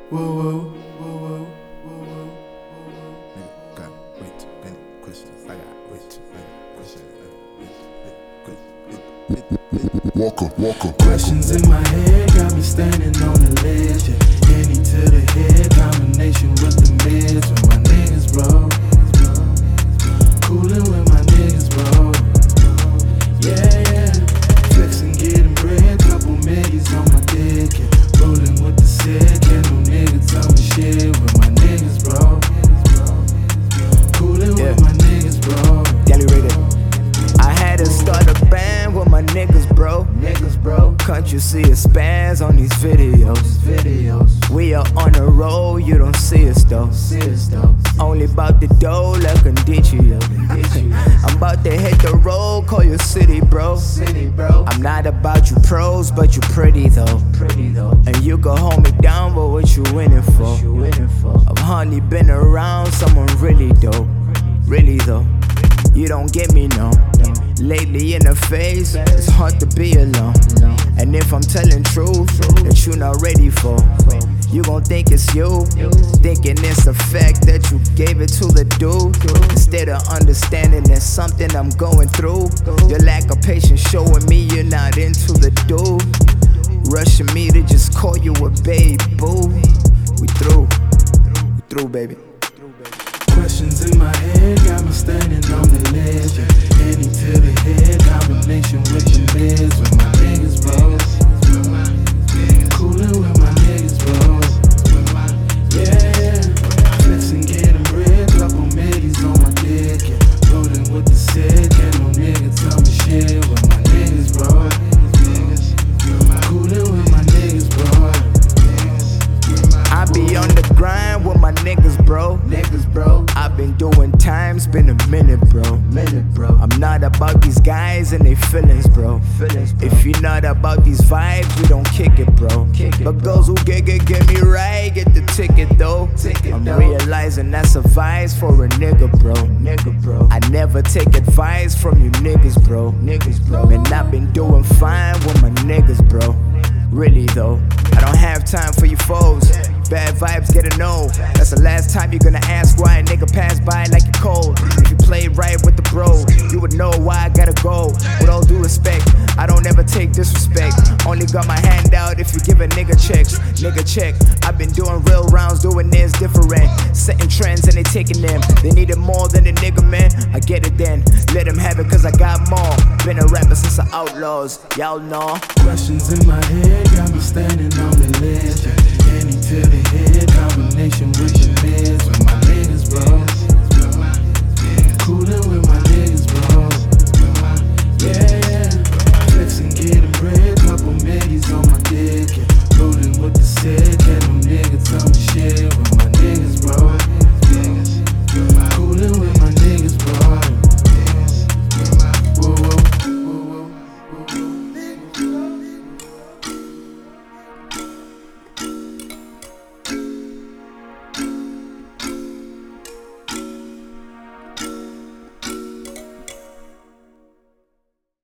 Whoa, whoa, whoa. Nigga, got way too many questions. I got way too many questions. Walker. Questions in my head got me standing on the ledge. Yeah. Henny to the head, combination with the meds. With my niggas, bro. Coolin' with my niggas, bro. Yeah. Flexin', getting bread, couple millions on my dick. Yeah. Rollin' with the sick, and no nigga tell me shit. With my niggas, bro. Coolin' with my niggas, bro. Gally rated. I had to start a band with my niggas, bro. Can't you see us spans on these videos? We are on the road, you don't see us though. Only about the dough like a Condicio. I'm about to hit the road, call your city, bro. I'm not about you pros, but you pretty though. And you can hold me down, but what you winning for? I've hardly been around someone really dope. Really though, you don't get me no. Lately in the face, it's hard to be alone. And if I'm telling truth that you're not ready for, you gon' think it's you, thinking it's the fact that you gave it to the dude. Instead of understanding there's something I'm going through. Your lack of patience showing me you're not into the dude. Rushing me to just call you a babe, boo. We through, baby. Questions in my head got me standing on the ledge. Yeah. Henny to the head, combination with the meds. With my niggas, bro. Coolin' with my niggas, bro. Yeah. Flexin', getting bread, couple millions on my dick. Yeah. Rollin' with the sick, and no nigga tell me shit. With my niggas, bro. Coolin' with my niggas, bro. I be on the grind with my niggas, bro. I've been doing time, it's been a minute, bro. I'm not about these guys and they feelings, bro. If you're not about these vibes, we don't kick it, bro. But girls who get me right, get the ticket, though. I'm realizing that's advice for a nigga, bro. I never take advice from you niggas, bro. Man, I've been doing fine with my niggas, bro. Really though, I don't have time for you foes. Bad vibes, get a no. That's the last time you're gonna ask why a nigga passed by like you're cold. If you played right with the bro, you would know why I gotta go. With all due respect, I don't ever take disrespect. Only got my hand out if you give a nigga checks. Nigga check, I've been doing real rounds, doing this different. Setting trends and they taking them. They needed more than a nigga, man. I get it then, let them have it cause I got more. Been a rapper since the Outlaws, y'all know. Questions in my head got me